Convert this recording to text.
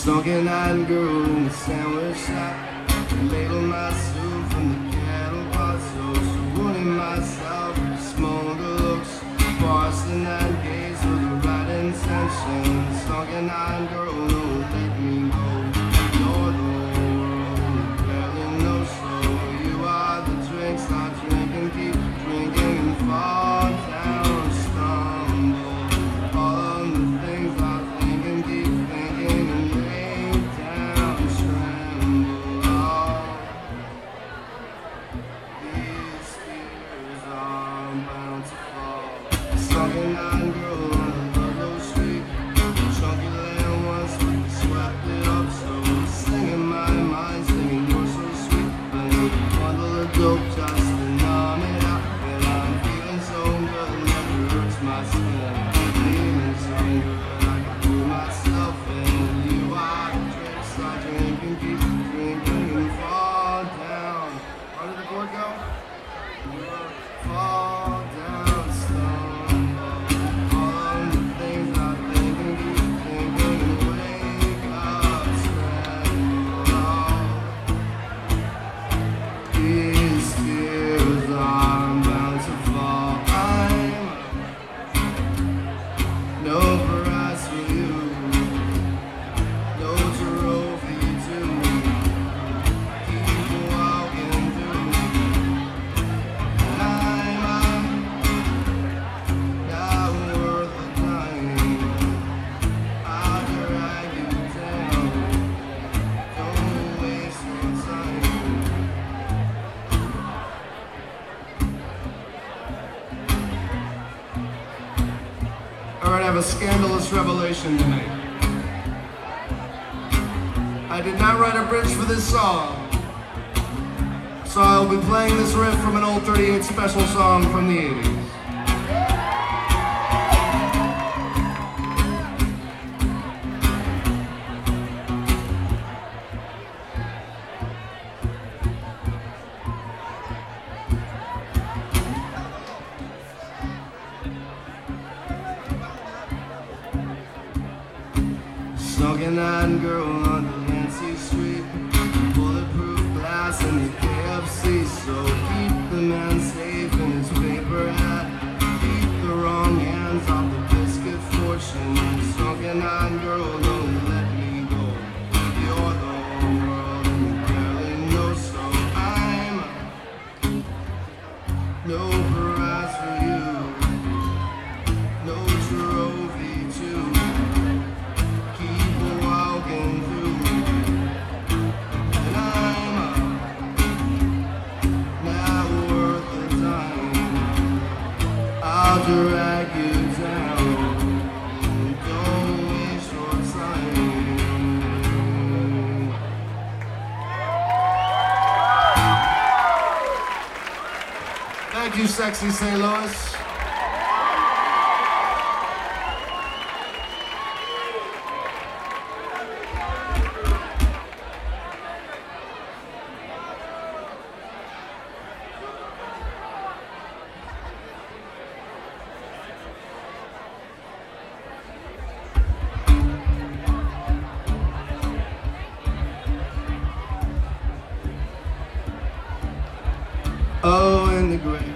Sunken-eyed girl in the sandwich shop, ladle my soup from the cattle pot, so supporting myself with smoker looks, Boston and gaze with the right intention. Sunken-eyed girl, no, let me go. You're the world, barely know so. You are the drinks I drink and keep drinking and fall down, stumble. All of the things I think and keep thinking and lay down, tremble. All these tears are bound to fall. Sunken-eyed girl on the Ludlow Street, chunky land once, but they swept it up. So singing my mind, singing you're so sweet, but a bundle of dope just to numb it out. And I'm feeling so good, it never hurts my skin. Feeling so good, I can pull myself in. You are the drinks I drink and keep drinking and fall down. How did the chord go? Fall down, stumble. All of the things I think and keep thinking and wake up, tremble. These tears are bound to fall. I'm no prize for you, no trophy to keep walking through. I'm not worth the time. I'll drag you down. Don't waste your time. Alright, I have a scandalous revelation tonight. I did not write a bridge for this song, so I'll be playing this riff from an old 38 special song from the 80s. Sunken-eyed girl on Delancey Street, bulletproof glass in the KFC, so keep the man safe in his paper hat, keep the wrong hands off the biscuit fortune. Sunken-eyed girl, don't let me go. You're the whole world and you barely know, so I'm no prize for you, no trophy too. Keep walking through, and I'm not worth the time. I'll drag you down. Don't waste your time. Thank you, sexy St. Louis. Oh, in the grave.